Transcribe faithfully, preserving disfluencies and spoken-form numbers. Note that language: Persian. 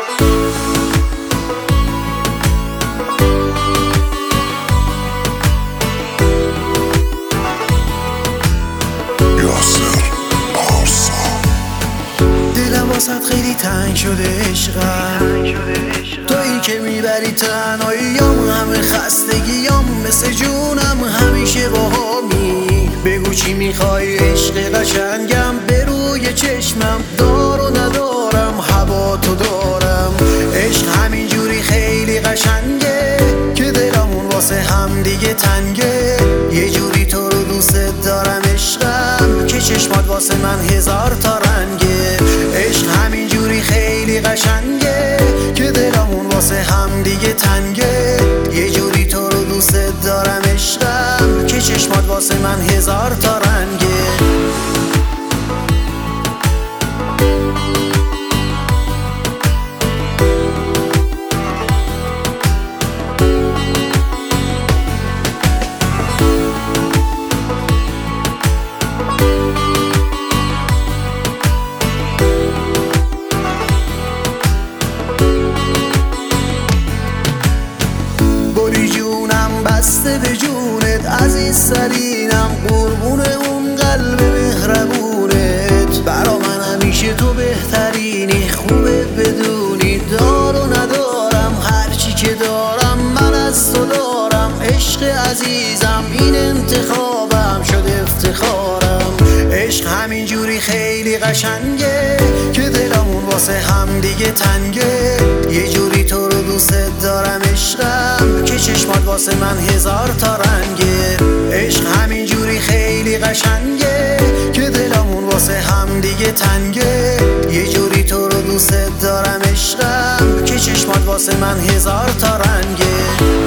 واسط خیلی تنگ شده عشقم، تویی که میبری تنهاییام، همه خستگیام مثل جونم همیشه باهامی. بگو چی میخوای عشق قشنگم، به روی چشمم دار و ندارم هوا تو دارم. عشق همینجوری خیلی قشنگه که دلمون واسه هم دیگه تنگه. یه جوری تو رو دوست دارم عشقم که چشمات واسه من هزار تا رنگه. عشق همینجوری خیلی قشنگه که دلمون واسه هم دیگه تنگه. یه جوری تو رو دوست دارم عشقم که چشمات واسه من هزار تا رنگه. بسته به جونت عزیز سرینم، قربون اون قلب مهربونت. برا من همیشه تو بهترینی، خوبه بدونی دار و ندارم هرچی که دارم من از تو دارم. عشق عزیزم این انتخابم شد افتخارم. عشق همینجوری خیلی قشنگه که دلمون واسه هم دیگه تنگه. یه جوری تو رو دوست دارم عشقم که چشمات واسه من هزار تا رنگه. عشق همینجوری خیلی قشنگه که دلمون واسه هم دیگه تنگه. یه جوری تو رو دوست دارم عشقم که چشمات واسه من هزار تا رنگه.